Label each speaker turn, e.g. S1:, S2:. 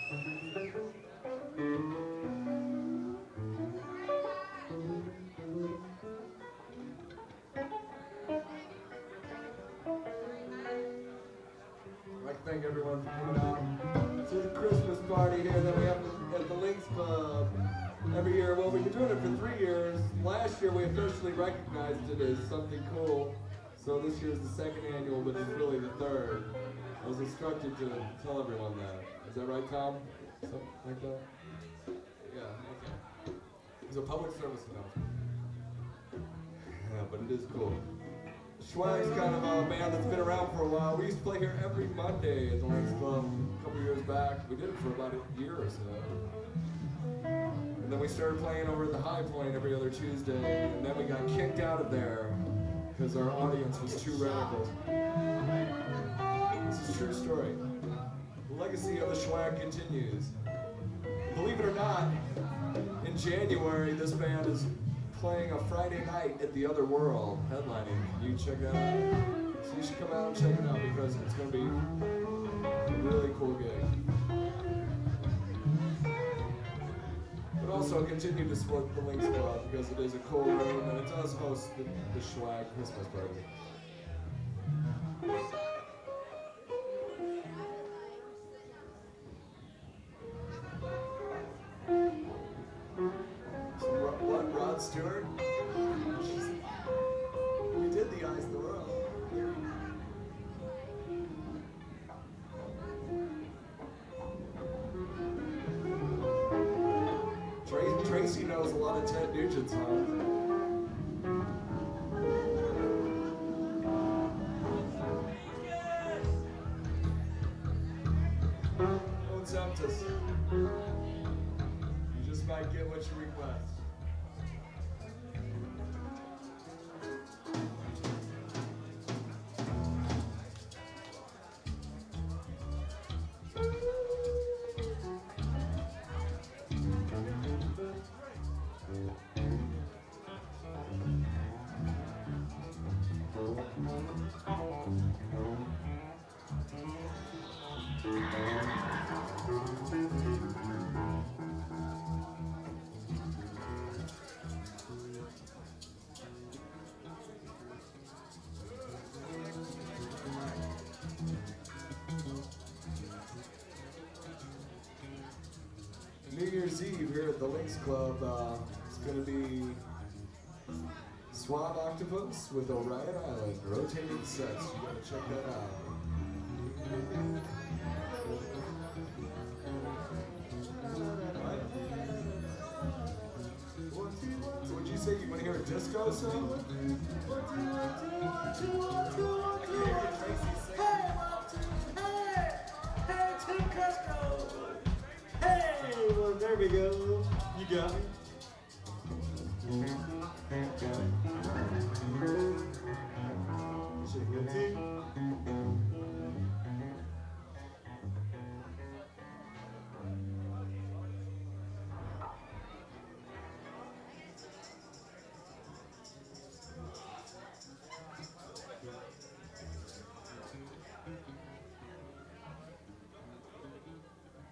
S1: I'd like to thank everyone for coming out to the Christmas party here that we have at the Lynx Club every year. Well, we've been doing it for 3 years. Last year we officially recognized it as something cool. So this year is the second annual, but it's really the third. I was instructed to tell everyone that. Is that right, Tom? Something like that? Yeah, okay. It's a public service announcement. Yeah, but it is cool. Schwag's kind of a band that's been around for a while. We used to play here every Monday at the Lynx Club a couple years back. We did it for about a year or so. And then we started playing over at the High Point every other Tuesday. And then we got kicked out of there because our audience was too radical. This is a true story. The legacy of the Schwag continues. Believe it or not, in January, this band is playing a Friday night at the Other World, headlining. You check that out. So you should come out and check it out because it's going to be a really cool gig. But also continue to support the Lynx Club because it is a cool room and it does host the Schwag Christmas party. Rod Stewart? We did the Eyes of the World. Tracy knows a lot of Ted Nugent songs. Don't tempt us. You just might get what you request. New Year's Eve here at the Lynx Club, it's going to be Swab Octopus with Orion Island, rotating sets. You got to check that out. What'd you say? You want to hear a disco song?
S2: Hey, well, there we go. You got me.